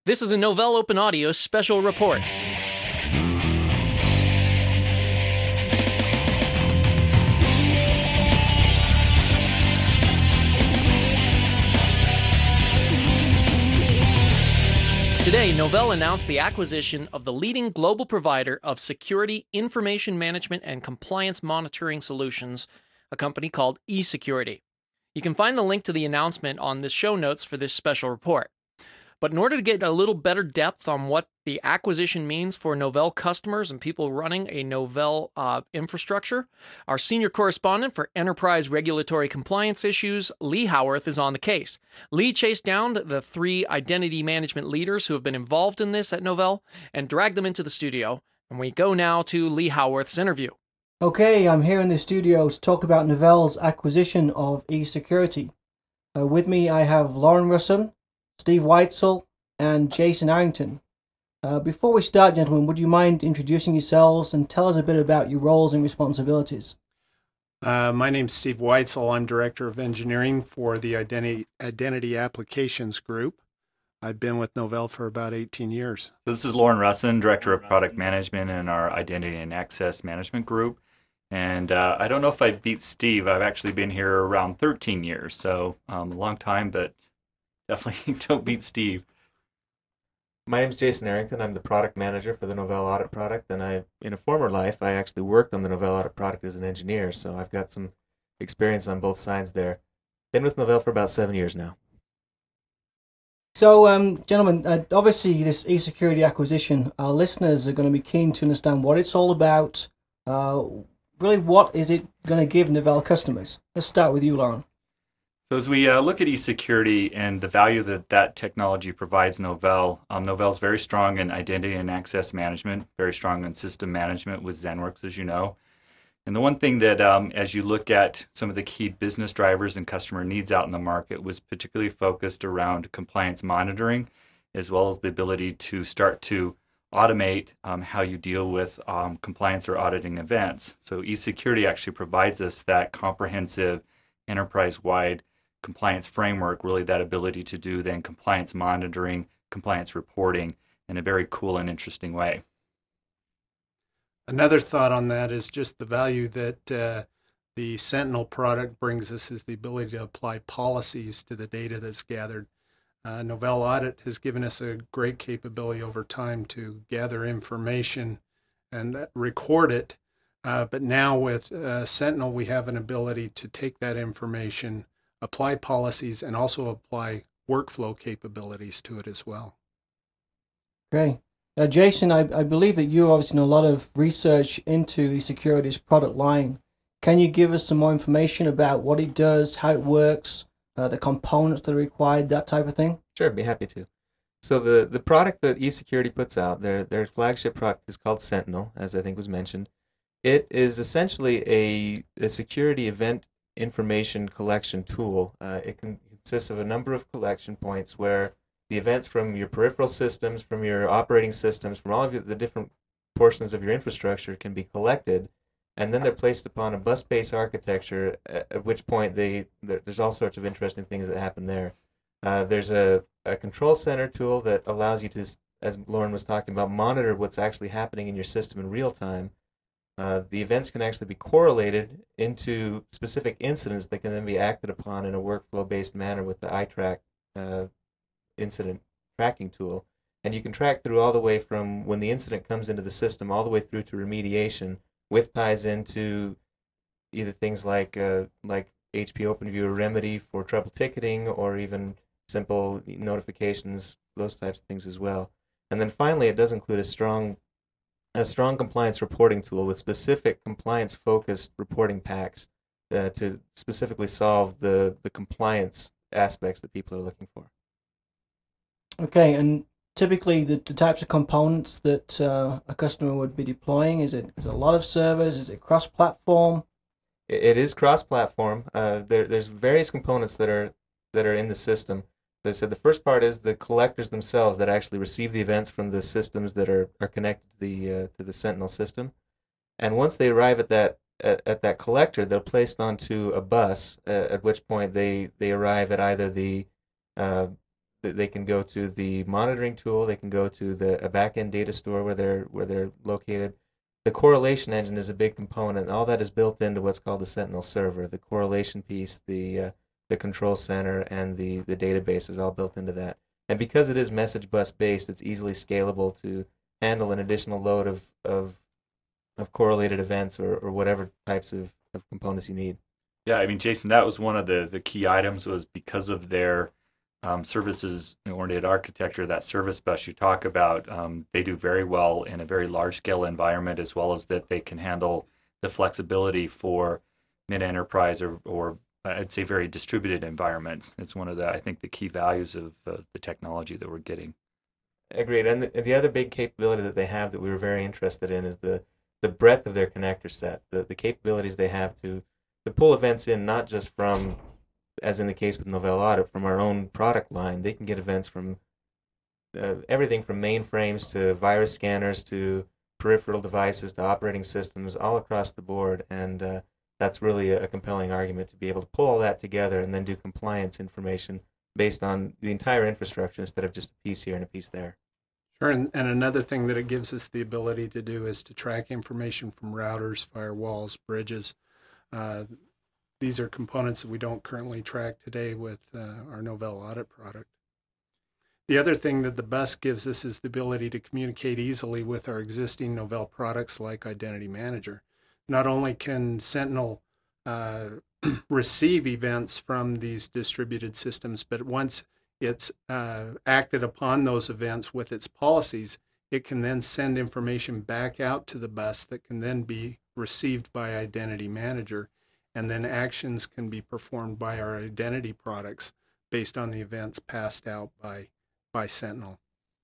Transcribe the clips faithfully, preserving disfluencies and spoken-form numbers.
This is a Novell Open Audio special report. Today, Novell announced the acquisition of the leading global provider of security information management and compliance monitoring solutions, a company called eSecurity. You can find the link to the announcement on the show notes for this special report. But in order to get a little better depth on what the acquisition means for Novell customers and people running a Novell uh, infrastructure, our senior correspondent for enterprise regulatory compliance issues, Lee Howarth, is on the case. Lee chased down the three identity management leaders who have been involved in this at Novell and dragged them into the studio. And we go now to Lee Howarth's interview. Okay, I'm here in the studio to talk about Novell's acquisition of eSecurity. Uh, with me, I have Lauren Russon, Steve Weitzel, and Jason Arrington. Uh, before we start, gentlemen, would you mind introducing yourselves and tell us a bit about your roles and responsibilities? Uh, my name's Steve Weitzel. I'm Director of Engineering for the Identity, Identity Applications Group. I've been with Novell for about eighteen years. This is Lauren Russon, Director of Product Management in our Identity and Access Management Group. And uh, I don't know if I beat Steve. I've actually been here around thirteen years, so um, a long time, but definitely don't beat Steve. My name is Jason Arrington. I'm the product manager for the Novell Audit product, and I, in a former life, I actually worked on the Novell Audit product as an engineer, so I've got some experience on both sides there. Been with Novell for about seven years now. So, um, gentlemen, uh, obviously this eSecurity acquisition, our listeners are going to be keen to understand what it's all about. Uh, really, what is it going to give Novell customers? Let's start with you, Lauren. So as we uh, look at eSecurity and the value that that technology provides Novell, um, Novell is very strong in identity and access management, very strong in system management with Zenworks, as you know. And the one thing that, um, as you look at some of the key business drivers and customer needs out in the market, was particularly focused around compliance monitoring, as well as the ability to start to automate um, how you deal with um, compliance or auditing events. So eSecurity actually provides us that comprehensive enterprise-wide compliance framework, really that ability to do then compliance monitoring, compliance reporting in a very cool and interesting way. Another thought on that is just the value that uh, the Sentinel product brings us is the ability to apply policies to the data that's gathered. Uh, Novell Audit has given us a great capability over time to gather information and record it, uh, but now with uh, Sentinel we have an ability to take that information, apply policies, and also apply workflow capabilities to it as well. Okay. Uh, Jason, I, I believe that you obviously know a lot of research into eSecurity's product line. Can you give us some more information about what it does, how it works, uh, the components that are required, that type of thing? Sure, I'd be happy to. So the, the product that eSecurity puts out, their, their flagship product is called Sentinel, as I think was mentioned. It is essentially a, a security event information collection tool. Uh, it can, consists of a number of collection points where the events from your peripheral systems, from your operating systems, from all of the different portions of your infrastructure can be collected, and then they're placed upon a bus-based architecture, at, at which point they there, there's all sorts of interesting things that happen there. Uh, there's a, a control center tool that allows you to, as Lauren was talking about, monitor what's actually happening in your system in real time. Uh, the events can actually be correlated into specific incidents that can then be acted upon in a workflow-based manner with the iTrack uh, incident tracking tool. And you can track through all the way from when the incident comes into the system all the way through to remediation, with ties into either things like uh, like H P OpenView or Remedy for trouble ticketing, or even simple notifications, those types of things as well. And then finally, it does include a strong a strong compliance reporting tool with specific compliance-focused reporting packs uh, to specifically solve the, the compliance aspects that people are looking for. Okay, and typically the, the types of components that uh, a customer would be deploying, is it, is it a lot of servers, is it cross-platform? It, it is cross-platform. Uh, there, there's various components that are that are in the system. As I said, the first part is the collectors themselves that actually receive the events from the systems that are, are connected to the uh, to the Sentinel system. And once they arrive at that at, at that collector, they're placed onto a bus, uh, at which point they, they arrive at either the uh, Th- They can go to the monitoring tool. They can go to the a backend data store where they're where they're located. The correlation engine is a big component. All that is built into what's called the Sentinel server. The correlation piece, the uh, the control center, and the the database is all built into that. And because it is message bus based, it's easily scalable to handle an additional load of of, of correlated events or, or whatever types of, of components you need. Yeah, I mean, Jason, that was one of the, the key items was because of their um, services-oriented architecture, that service bus you talk about, um, they do very well in a very large-scale environment, as well as that they can handle the flexibility for mid-enterprise or, or I'd say very distributed environments. It's one of the, I think, the key values of uh, the technology that we're getting. Agreed. And the, the other big capability that they have that we were very interested in is the, the breadth of their connector set, the, the capabilities they have to to pull events in, not just from, as in the case with Novell Audit, from our own product line. They can get events from uh, everything from mainframes to virus scanners to peripheral devices to operating systems, all across the board. And uh, that's really a, a compelling argument to be able to pull all that together and then do compliance information based on the entire infrastructure instead of just a piece here and a piece there. Sure, and, and another thing that it gives us the ability to do is to track information from routers, firewalls, bridges. Uh, these are components that we don't currently track today with uh, our Novell Audit product. The other thing that the bus gives us is the ability to communicate easily with our existing Novell products like Identity Manager. Not only can Sentinel uh, receive events from these distributed systems, but once it's uh, acted upon those events with its policies, it can then send information back out to the bus that can then be received by Identity Manager, and then actions can be performed by our identity products based on the events passed out by, by Sentinel.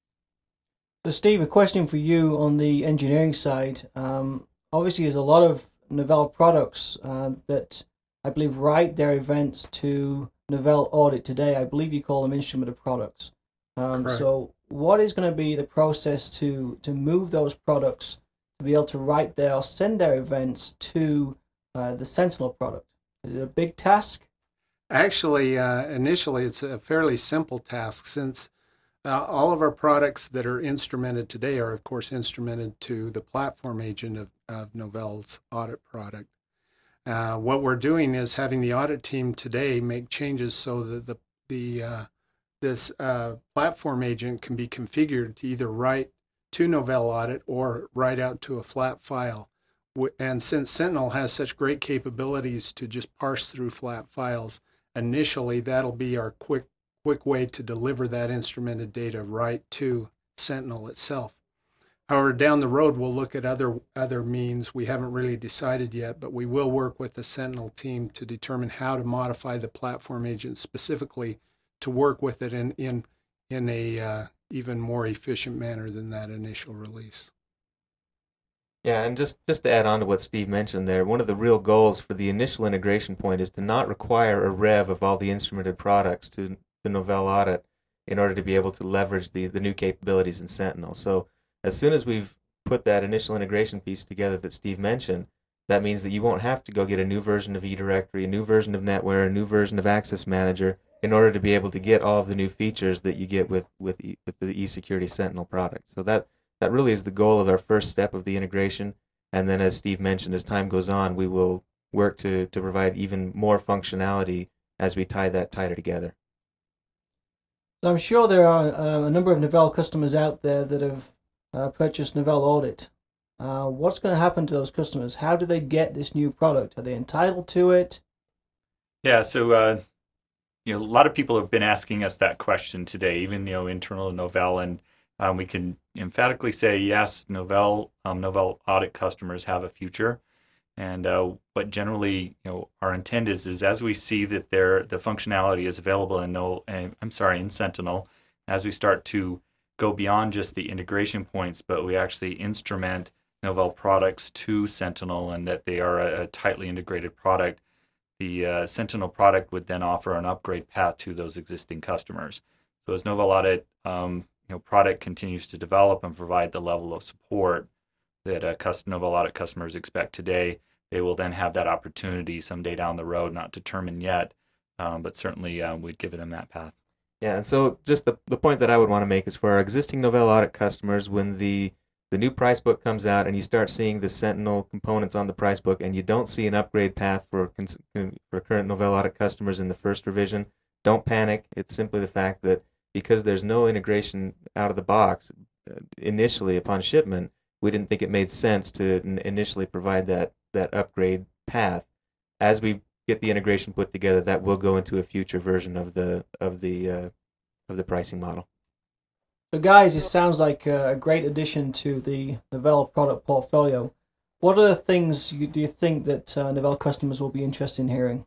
So Steve, a question for you on the engineering side. Um, obviously, there's a lot of Novell products uh, that I believe write their events to Novell Audit today. I believe you call them instrumented products. Um, so what is going to be the process to, to move those products to be able to write their or send their events to uh, the Sentinel product? Is it a big task? Actually, uh, initially, it's a fairly simple task since uh, all of our products that are instrumented today are, of course, instrumented to the platform agent of, of Novell's audit product. Uh, what we're doing is having the audit team today make changes so that the, the uh, this uh, platform agent can be configured to either write to Novell Audit or write out to a flat file. And since Sentinel has such great capabilities to just parse through flat files, initially that'll be our quick quick way to deliver that instrumented data right to Sentinel itself. However, down the road we'll look at other other means. We haven't really decided yet, but we will work with the Sentinel team to determine how to modify the platform agent specifically to work with it in in in a uh, even more efficient manner than that initial release. Yeah, and just, just to add on to what Steve mentioned there, one of the real goals for the initial integration point is to not require a rev of all the instrumented products to the Novell Audit in order to be able to leverage the, the new capabilities in Sentinel. So as soon as we've put that initial integration piece together that Steve mentioned, that means that you won't have to go get a new version of eDirectory, a new version of NetWare, a new version of Access Manager in order to be able to get all of the new features that you get with, with, e, with the eSecurity Sentinel product. So that That really is the goal of our first step of the integration. And then as Steve mentioned, as time goes on, we will work to, to provide even more functionality as we tie that tighter together. I'm sure there are uh, a number of Novell customers out there that have uh, purchased Novell Audit. Uh, what's going to happen to those customers? How do they get this new product? Are they entitled to it? Yeah, so uh, you know, a lot of people have been asking us that question today, even you know, internal to Novell, and Um, we can emphatically say yes, Novell um, Novell Audit customers have a future, and uh, what generally you know our intent is is as we see that there the functionality is available in no uh, I'm sorry in Sentinel, as we start to go beyond just the integration points, but we actually instrument Novell products to Sentinel, and that they are a, a tightly integrated product. The uh, Sentinel product would then offer an upgrade path to those existing customers. So as Novell Audit um, you know, product continues to develop and provide the level of support that uh, custom Novell Audit customers expect today, they will then have that opportunity someday down the road, not determined yet, um, but certainly uh, we'd give them that path. Yeah, and so just the, the point that I would want to make is for our existing Novell Audit customers, when the the new price book comes out and you start seeing the Sentinel components on the price book and you don't see an upgrade path for cons- for current Novell Audit customers in the first revision, don't panic. It's simply the fact that because there's no integration out of the box uh, initially upon shipment, we didn't think it made sense to n- initially provide that, that upgrade path. As we get the integration put together, that will go into a future version of the of the uh, of the pricing model. So guys, it sounds like a great addition to the Novell product portfolio. What other things you, do you think that uh, Novell customers will be interested in hearing?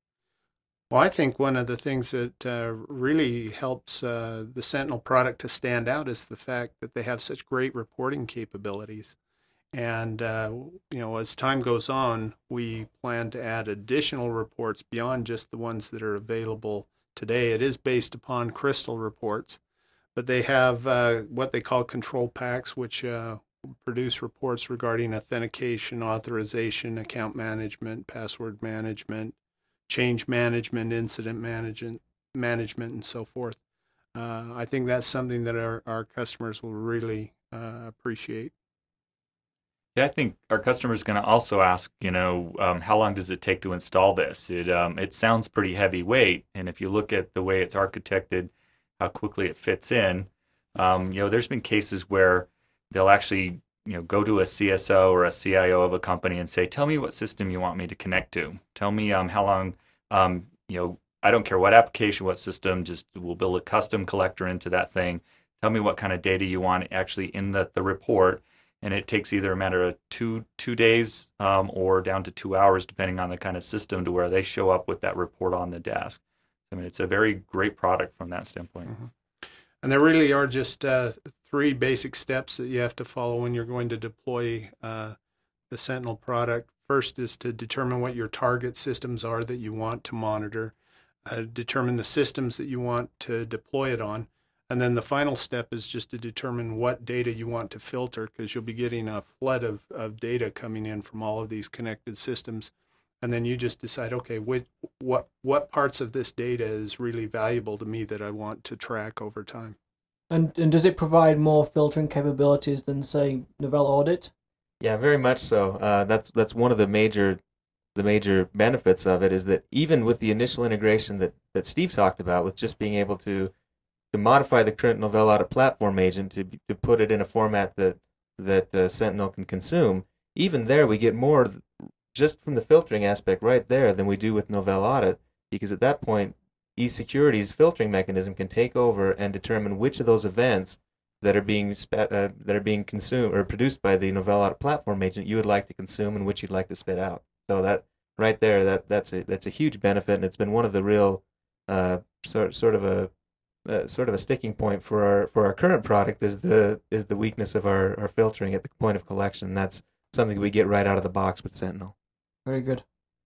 Well, I think one of the things that uh, really helps uh, the Sentinel product to stand out is the fact that they have such great reporting capabilities. And, uh, you know, as time goes on, we plan to add additional reports beyond just the ones that are available today. It is based upon Crystal reports, but they have uh, what they call control packs, which uh, produce reports regarding authentication, authorization, account management, password management, change management, incident management, management, and so forth. Uh, I think that's something that our, our customers will really uh, appreciate. Yeah, I think our customer is going to also ask, you know, um, how long does it take to install this? It um, it sounds pretty heavyweight, and if you look at the way it's architected, how quickly it fits in, um, you know, there's been cases where they'll actually, you know, go to a C S O or a C I O of a company and say, tell me what system you want me to connect to. Tell me um, how long, um, you know, I don't care what application, what system, just we'll build a custom collector into that thing. Tell me what kind of data you want actually in the, the report. And it takes either a matter of two two days um, or down to two hours, depending on the kind of system, to where they show up with that report on the desk. I mean, it's a very great product from that standpoint. Mm-hmm. And there really are just uh, three basic steps that you have to follow when you're going to deploy uh, the Sentinel product. First is to determine what your target systems are that you want to monitor, uh, determine the systems that you want to deploy it on. And then the final step is just to determine what data you want to filter, because you'll be getting a flood of, of data coming in from all of these connected systems. And then you just decide, okay, what, what, what parts of this data is really valuable to me that I want to track over time. And and does it provide more filtering capabilities than, say, Novell Audit? Yeah, very much so. Uh, that's that's one of the major the major benefits of it, is that even with the initial integration that, that Steve talked about, with just being able to to modify the current Novell Audit platform agent to to put it in a format that that uh, Sentinel can consume, even there we get more just from the filtering aspect right there than we do with Novell Audit, because at that point eSecurity's filtering mechanism can take over and determine which of those events that are being spe- uh, that are being consumed or produced by the Novell Audit platform agent you would like to consume and which you'd like to spit out. So that right there, that that's a that's a huge benefit, and it's been one of the real uh, sort sort of a uh, sort of a sticking point for our for our current product is the is the weakness of our, our filtering at the point of collection. That's something that we get right out of the box with Sentinel. Very good.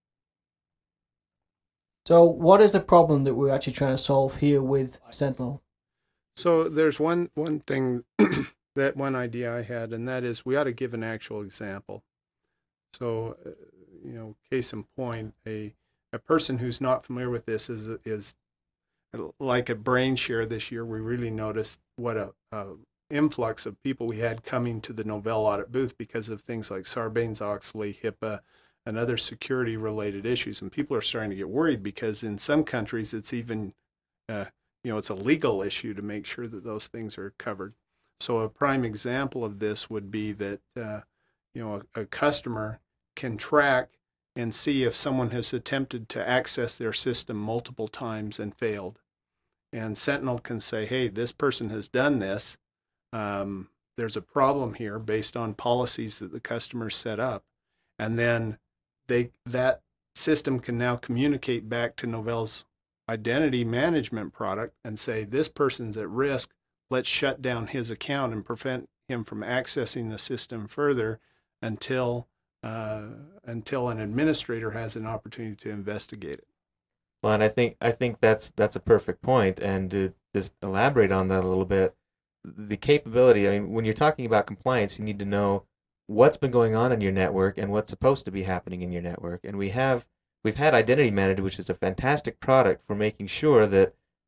So what is the problem that we're actually trying to solve here with Sentinel? So there's one one thing, that one idea I had, and that is we ought to give an actual example. So, uh, you know, case in point, a a person who's not familiar with this is is like a brain share this year. We really noticed what a, a influx of people we had coming to the Novell Audit booth because of things like Sarbanes-Oxley, HIPAA, and other security-related issues. And people are starting to get worried because in some countries it's even, uh, you know, it's a legal issue to make sure that those things are covered. So a prime example of this would be that, uh, you know, a, a customer can track and see if someone has attempted to access their system multiple times and failed. And Sentinel can say, hey, this person has done this. Um, there's a problem here based on policies that the customer set up. And then they that system can now communicate back to Novell's identity management product and say, this person's at risk. Let's shut down his account and prevent him from accessing the system further until uh, until an administrator has an opportunity to investigate it. Well, and I think I think that's that's a perfect point. And to just elaborate on that a little bit, the capability. I mean, when you're talking about compliance, you need to know what's been going on in your network and what's supposed to be happening in your network. And we have we've had Identity Manager, which is a fantastic product for making sure that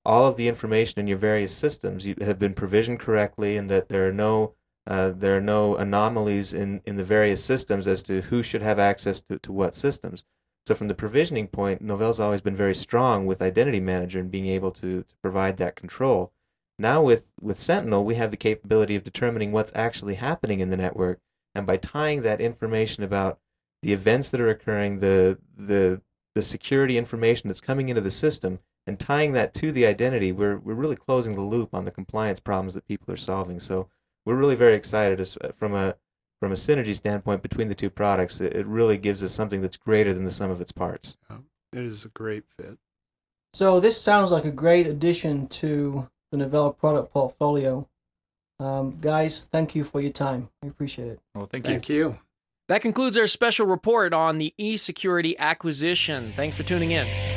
all of the information in your various systems you have been provisioned correctly, and that there are no uh, there are no anomalies in, in the various systems as to who should have access to, to what systems. So from the provisioning point, Novell's always been very strong with Identity Manager and being able to, to provide that control. Now with, with Sentinel, we have the capability of determining what's actually happening in the network, and by tying that information about the events that are occurring, the the the security information that's coming into the system, and tying that to the identity, we're we're really closing the loop on the compliance problems that people are solving. So we're really very excited as, from a from a synergy standpoint between the two products. It, it really gives us something that's greater than the sum of its parts. It is a great fit. So this sounds like a great addition to the Novell product portfolio. Um, guys, thank you for your time. I appreciate it. Well, thank you. Thank you. That concludes our special report on the eSecurity acquisition. Thanks for tuning in.